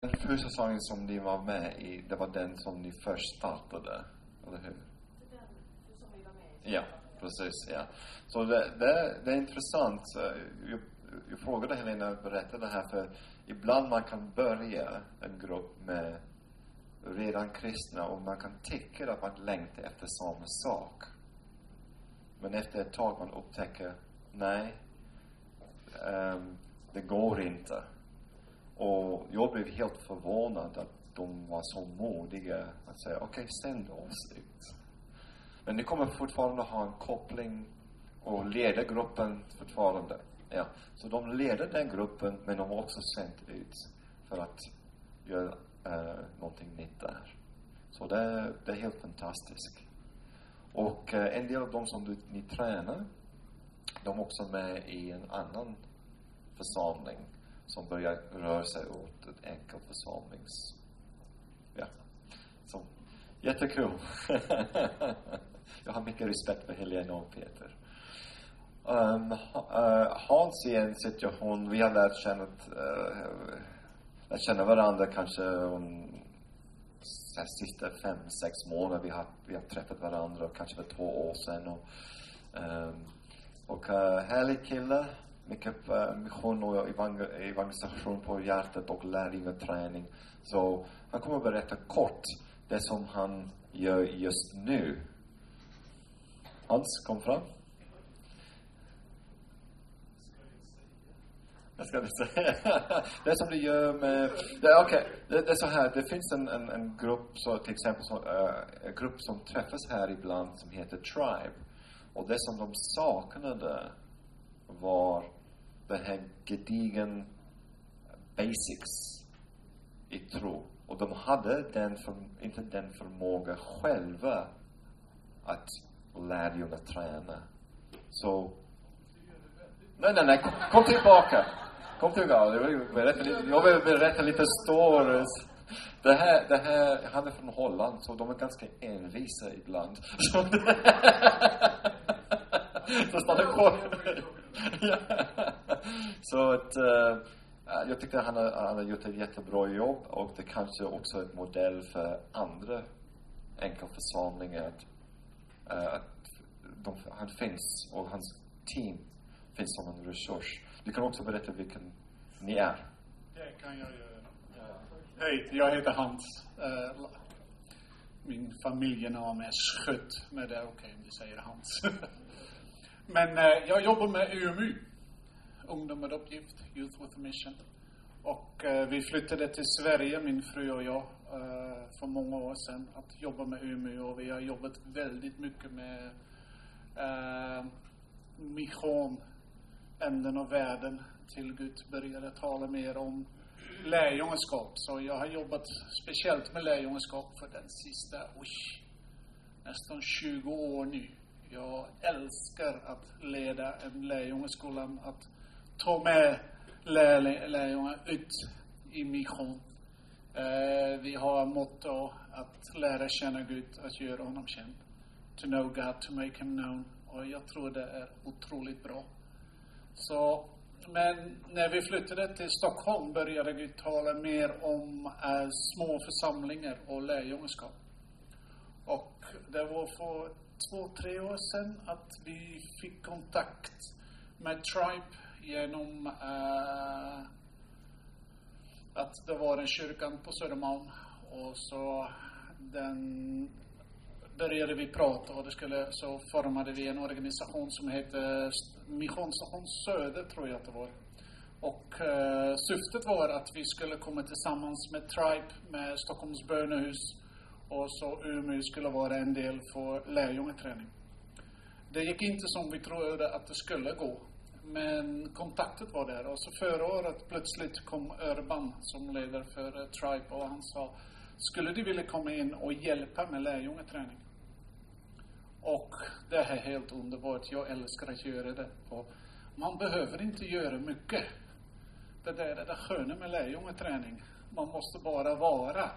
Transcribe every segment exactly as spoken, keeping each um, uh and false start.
Den första säsongen som ni var med i, det var den som ni först startade, eller hur? Den som vi var med i. Ja, precis, ja. Så det, det, det är intressant. Jag, jag frågade Helena att berätta det här, för ibland man kan börja en grupp med redan kristna och man kan tycka att man längtar efter samma sak. Men efter ett tag man upptäcker, nej, um, det går inte. Och jag blev helt förvånad att de var så modiga att säga, okej, okay, sänd oss ut. Men ni kommer fortfarande ha en koppling och leda gruppen fortfarande. Ja. Så de leder den gruppen, men de har också sänt ut för att göra uh, någonting nytt där. Så det, det är helt fantastiskt. Och uh, en del av dem som du, ni tränar, de är också med i en annan församling som börjar röra sig åt ett enkelt församlings. Ja. Så jättekul. Jag har mycket respekt för Helena och Peter. Um, uh, Hans i en situation, vi har lärt känna, uh, lärt känna varandra kanske om så sista fem, sex månader. Vi har, vi har träffat varandra kanske för två år sedan. Och, um, och uh, härlig kille. Mycket uh, mission och evangel- evangelisation på hjärtat och lärjungaträning. Så han kommer att berätta kort det som han gör just nu. Hans, kom fram. Jag ska inte säga. Det som du gör med... Okej, okay. det, det är så här. Det finns en, en, en grupp, så till exempel så, uh, en grupp som träffas här ibland som heter Tribe. Och det som de saknade var den här gedigen basics i tro. Och de hade den för, inte den förmåga själva att lära och träna. Så nej, nej, nej, kom, kom tillbaka. Kom tillbaka. Jag vill berätta lite, jag vill berätta lite stories. Det här, det här, han är från Holland, så de är ganska envisa ibland. Så, så stannar kvar. Ja. Så att uh, jag tyckte han har, han har gjort ett jättebra jobb, och det kanske också är ett modell för andra enkelförsamlingar att, uh, att de, han finns och hans team finns som en resurs. Du kan också berätta vilken ni är. Det kan jag göra. Ja. Hej, jag heter Hans. Uh, min familjenamn är Schött, men det är okej okay om du säger Hans. Men uh, jag jobbar med U M U. Ungdom med uppgift, Youth with a Mission. Och uh, vi flyttade till Sverige, min fru och jag, uh, för många år sedan, att jobba med U M U. Och vi har jobbat väldigt mycket med uh, mission, änden och världen, till Gud började tala mer om lärjungaskap. Så jag har jobbat speciellt med lärjungaskap för den sista, oj, nästan tjugo år nu. Jag älskar att leda en lärjungaskolan, att ta med lär, lärjungar ut i mission. Uh, vi har motto att lära känna Gud, att göra honom känd. To know God, to make him known. Och jag tror det är otroligt bra. Så, men när vi flyttade till Stockholm började vi tala mer om uh, små församlingar och lärjungaskap. Och det var för två, tre år sedan att vi fick kontakt med Tribe genom uh, att det var en kyrkan på Södermalm, och så den började vi prata, och det skulle, så formade vi en organisation som heter Missionsstation Söder, tror jag att det var. Och uh, syftet var att vi skulle komma tillsammans med Tribe, med Stockholms bönehus, och så U M U skulle vara en del för lärjungaträning. Det gick inte som vi trodde att det skulle gå, men kontaktet var där. Och så förra året plötsligt kom Urban som ledare för uh, Tribe, och han sa, skulle du vilja komma in och hjälpa med lärjungaträning? Och det är helt underbart. Jag älskar att göra det. Och man behöver inte göra mycket. Det där är det sköna med lärjungaträning. Man måste bara vara.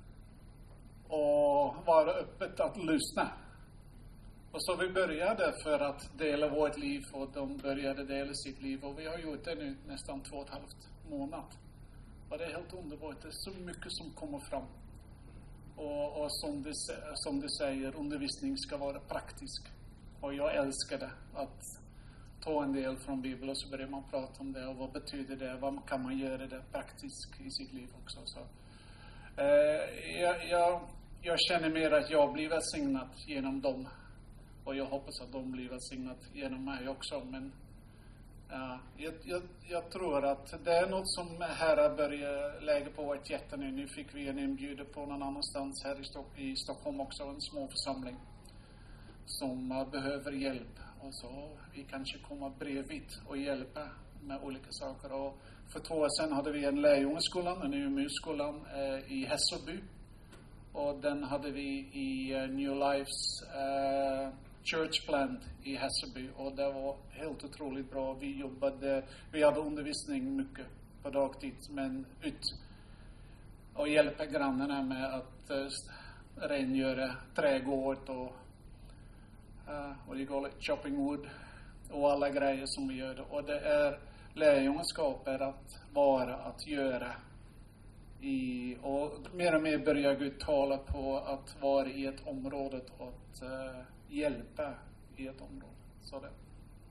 Och vara öppet att lyssna. Och så vi började för att dela vårt liv, och de började dela sitt liv. Och vi har gjort det nu nästan två och ett halvt månad. Och det är helt underbart. Det är så mycket som kommer fram. Och, och som, du, som du säger, undervisning ska vara praktisk. Och jag älskar det. Att ta en del från Bibeln och så börjar man prata om det. Och vad betyder det? Vad kan man göra det praktiskt i sitt liv också? Så, eh, jag, jag, jag känner mer att jag blir välsignad genom dem. Och jag hoppas att de blir välsignat genom mig också. Men ja, jag, jag, jag tror att det är något som Herre börjar lägga på ett hjärta nu. Nu fick vi en inbjudan på någon annanstans här i, Stock- i Stockholm också. En små församling som uh, behöver hjälp. Och så vi kanske kommer bredvid och hjälpa med olika saker. Och för två år sedan hade vi en Lejonskolan, en Umeåskolan uh, i Hässelby. Och den hade vi i uh, New Lifes uh, Church Plant i Hässelby. Och det var helt otroligt bra. Vi jobbade, vi hade undervisning mycket på dagtid. Men ut och hjälpa grannarna med att uh, rengöra trädgård och uh, och det går lite chopping wood och alla grejer som vi gör. Och det är lärjungaskap att vara, att göra. I, och mer och mer börjar Gud tala på att vara i ett område och att uh, hjälpa i ett område. Så det.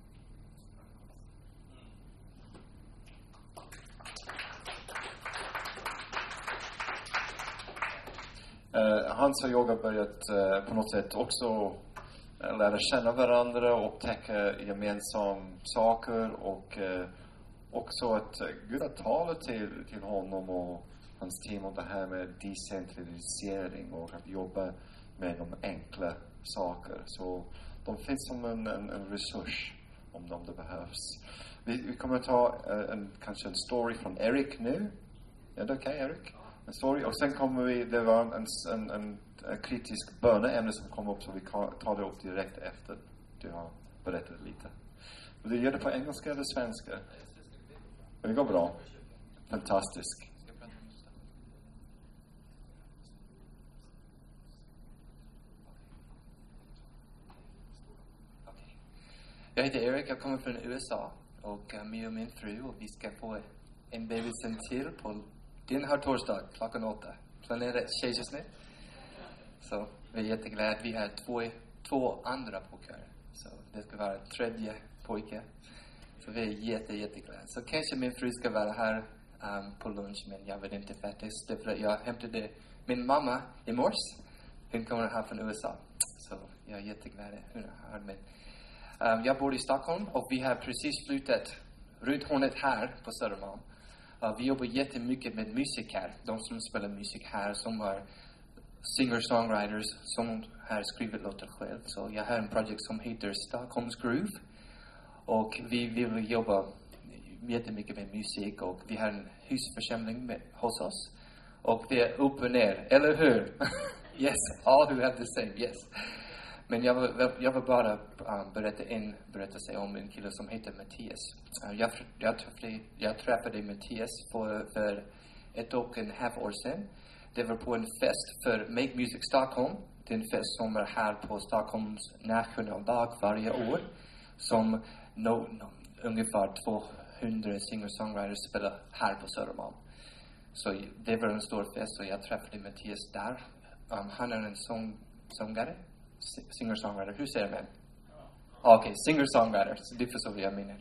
Uh, Hans och jag har börjat uh, på något sätt också uh, lära känna varandra och upptäcka gemensamma saker och uh, också att uh, Gud har talat till, till honom och hans team om det här med decentralisering och att jobba med de enkla saker. Så de finns som en, en, en resurs om, om det behövs. Vi, vi kommer att ta uh, en, kanske en story från Erik nu. Är det okej, okay, Erik? En story. Och sen kommer vi, det var en, en, en, en kritisk böneämne som kom upp så vi tar det upp direkt efter du har berättat lite. Och du gör det på engelska eller svenska? Det går bra. Fantastiskt. Jag heter Erik, jag kommer från U S A och uh, mig och min fru och vi ska få en bebisen till på den här torsdag klockan åtta. Planerat kejsarsnitt. Så vi är jätteglada. Vi har två, två andra pojkar. Så det ska vara tredje pojke. Så vi är jätte, jätteglada. Så kanske min fru ska vara här um, på lunch, men jag vet inte faktiskt. Därför jag hämtade min mamma i mors. Hon kommer här från U S A. Så jag är jätteglad hon är här med. Um, jag bor i Stockholm och vi har precis slutat runt hörnet här på Södermalm. Uh, vi jobbar jättemycket med musik här. De som spelar musik här som är singer-songwriters som har skrivit låtar själv. Så jag har en projekt som heter Stockholms Groove. Och vi vill jobba jättemycket med musik och vi har en husförsamling med, hos oss. Och det är upp och ner, eller hur? Yes, all who have the same, yes. Men jag vill, jag vill bara um, berätta en berättelse om en kille som heter Mattias. Uh, jag, jag, träffade, jag träffade Mattias för, för ett och en halv år sedan. Det var på en fest för Make Music Stockholm. Det är en fest som är här på Stockholms nationaldag varje år. Som no, no, ungefär tvåhundra singer-songwriters spelar här på Södermalm. Så det var en stor fest och jag träffade Mattias där. Um, han är en sång, sångare. Singer-songwriter, hur säger man? Okej, okay, singer-songwriter, så det förstår vad jag menar.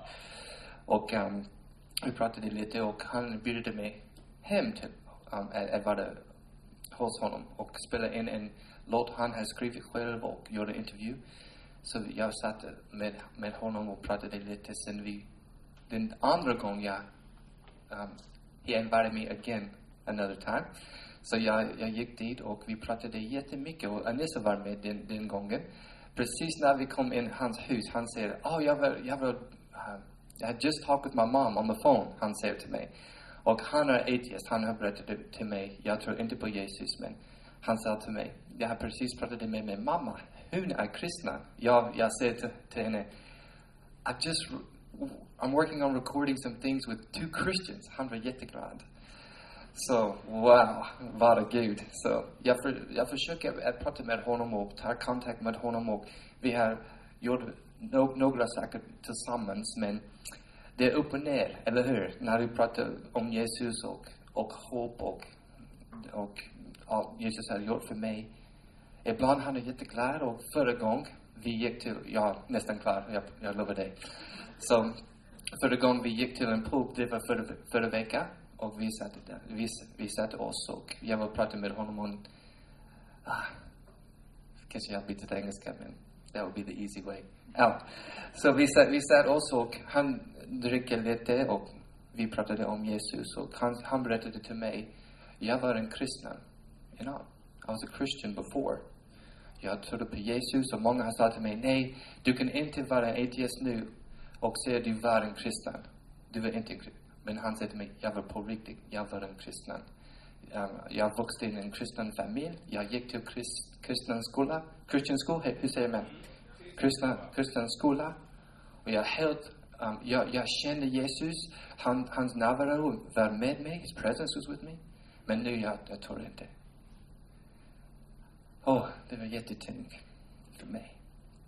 Och um, vi pratade lite och han bjöd mig hem till um, att vara hos honom och spela in en låt han har skrivit själv och gjorde intervju. Så jag satt med, med honom och pratade lite. Sen vi, den andra gången jag um, he invited me again another time. Så jag, jag gick dit och vi pratade jättemycket och Anissa var med den, den gången. Precis när vi kom in i hans hus, han säger, oh, jag vill, jag vill, uh, I just talked with my mom on the phone, han säger till mig. Och han är atheist, han har berättat till mig, jag tror inte på Jesus, men han sa till mig, jag har precis pratat med min mamma, hon är kristna. Jag, jag säger till, till henne, I just, I'm working on recording some things with two Christians. Han var jätteglad. Så, wow, vad Gud. Så jag, för, jag försöker att prata med honom och ta kontakt med honom och vi har gjort no, några saker tillsammans, men det är upp och ner, eller hur? När vi pratar om Jesus och och hopp och, och allt Jesus har gjort för mig. Ibland han är jätteglad, och förra gången vi gick till, ja nästan klar, jag, jag lovar dig. Så förra gången vi gick till en pub, det var förra, förra veckan, och vi satt där, vi, vi satt oss, och jag var prata med honom om, ah, kanske jag bytte till engelska, men that would be the easy way out. Så vi satt, vi satt oss, och han dricker lite, och vi pratade om Jesus, och han, han berättade till mig, jag var en kristen, you know, I was a Christian before. Jag trodde på Jesus, och många har sagt till mig, nej, du kan inte vara en ateist nu och säga du var en kristen. Du var inte en kristen. Men han sa till mig, jag var på riktigt, jag var en kristen. Um, jag vuxte i en kristen familj. Jag gick till krist, kristen skola. Kristen skola, hur säger man? Kristen, kristen skola. Och jag helt, um, jag, jag kände Jesus. Han, hans närvaro var med mig. His presence was with me. Men nu jag, jag tror inte. Åh, oh, det var jättetungt för mig.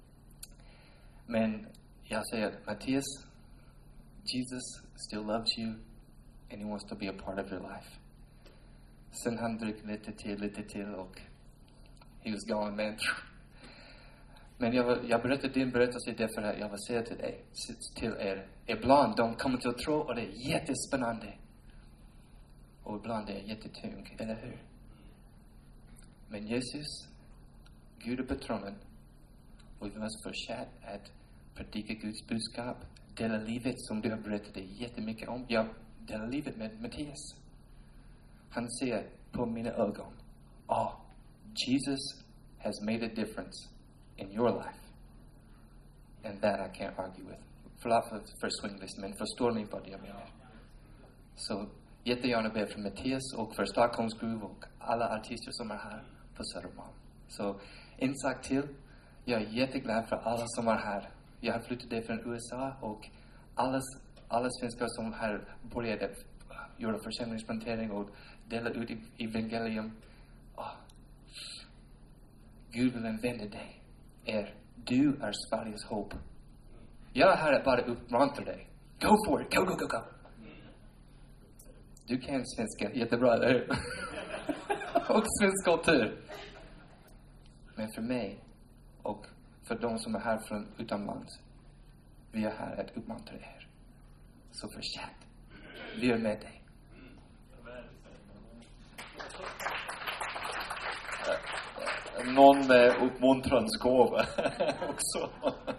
Men jag säger, Mattias, Jesus still loves you, and he wants to be a part of your life. Sen han drick lite till, lite till, och he was gone, man. Men jag, jag berättade din berättelse därför att jag vill säga till, dig, till er, ibland de kommer till att tro, och det är jättespännande. Och ibland är det jättetungt, eller hur? Men Jesus, Gud är på tronen, och vi måste fortsätta att predika Guds budskap, dela livet som du har berättat jättemycket om. Jag delar livet med Mattias. Han ser på mina ögon, oh, Jesus has made a difference in your life, and that I can't argue with. Förlåt för, för swinglist, men förstår ni vad jag menar? Så jättegärna be för Mattias och för Stockholms Groove och alla artister som är här på Södermalm. Så en sak till. Jag är jätteglad för alla som är här. Jag har flyttat från U S A, och alla, alla svenskar som har börjat göra församlingsplantering och dela ut evangelium. Oh. Gud vill använda dig. Er. Du är Sveriges hopp. Jag är här att bara uppmuntra dig. Go for it. Go, go, go, go. Du kan svenska jättebra, eller hur? Och svensk kultur. Men för mig och för de som är här från utomlands, vi är här att uppmuntra er. Så fortsätt. Vi är med dig. Någon med uppmuntransgåva också.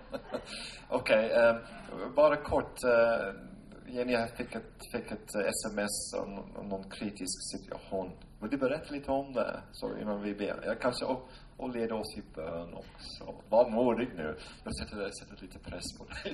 Okej, okay, uh, bara kort. Uh, Jenny, jag fick ett, fick ett sms om, om någon kritisk situation. Vill du berätta lite om det? Så innan vi ber. Jag kanske och, och leder oss i bön också. Var modig nu. Jag sätter, sätter lite press på dig.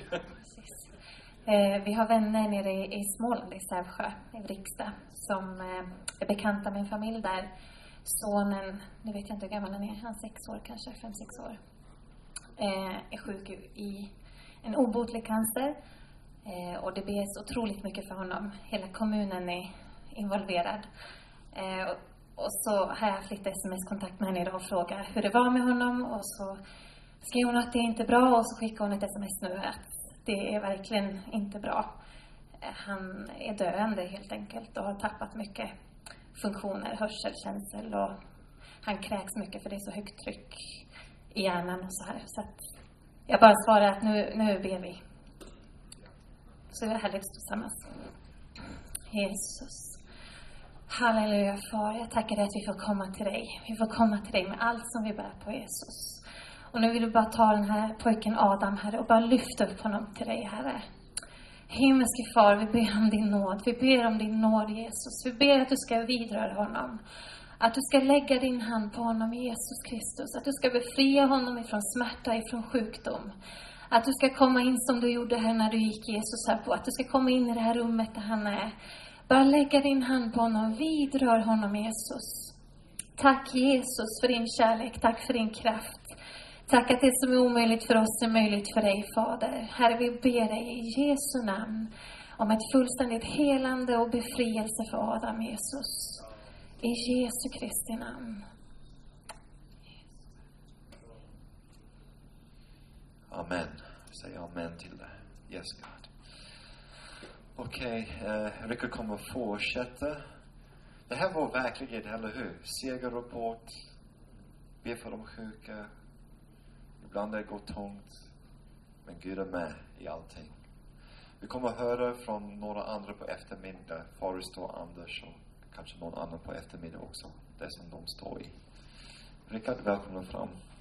Eh, vi har vänner nere i, i Småland, i Sävsjö, i Riksdag, som eh, är bekanta med en familj där. Sonen, nu vet jag inte hur gammal han är, han är sex år kanske, fem, sex år. Eh, är sjuk i en obotlig cancer. Eh, och det bes otroligt mycket för honom. Hela kommunen är involverad. Eh, och, och så har jag haft lite sms-kontakt med henne idag och frågar hur det var med honom. Och så skrev hon att det är inte bra, och så skickar hon ett sms nu att det är verkligen inte bra. Eh, han är döende helt enkelt och har tappat mycket funktioner, hörselkänsel, och han kräks mycket för det är så högt tryck i hjärnan och så här. Så att jag bara svarar att nu, nu ber vi. Så är det härligt att stå tillsammans. Jesus. Halleluja, far. Jag tackar dig att vi får komma till dig. Vi får komma till dig med allt som vi bär på, Jesus. Och nu vill du bara ta den här pojken Adam, Herre, och bara lyfta upp honom till dig, Herre. Himmelske far, vi ber om din nåd. Vi ber om din nåd, Jesus. Vi ber att du ska vidröra honom. Att du ska lägga din hand på honom, Jesus Kristus. Att du ska befria honom ifrån smärta, ifrån sjukdom. Att du ska komma in som du gjorde här när du gick, Jesus, här på. Att du ska komma in i det här rummet där han är. Bara lägga din hand på honom. Vidrör honom, Jesus. Tack, Jesus, för din kärlek. Tack för din kraft. Tack att det som är omöjligt för oss är möjligt för dig, Fader. Herre, vi ber dig i Jesu namn om ett fullständigt helande och befrielse för Adam, Jesus. I Jesu Kristi namn. Amen. Säg amen till det. Yes, God. Okej, okay, uh, Rickard kommer fortsätta. Det här var verkligen, eller hur? Segerrapport. Be för de sjuka. Ibland det går tungt. Men Gud är med i allting. Vi kommer att höra från några andra på eftermiddag. Forrest och Anders och kanske någon annan på eftermiddag också. Det som de står i. Rickard, välkommen fram.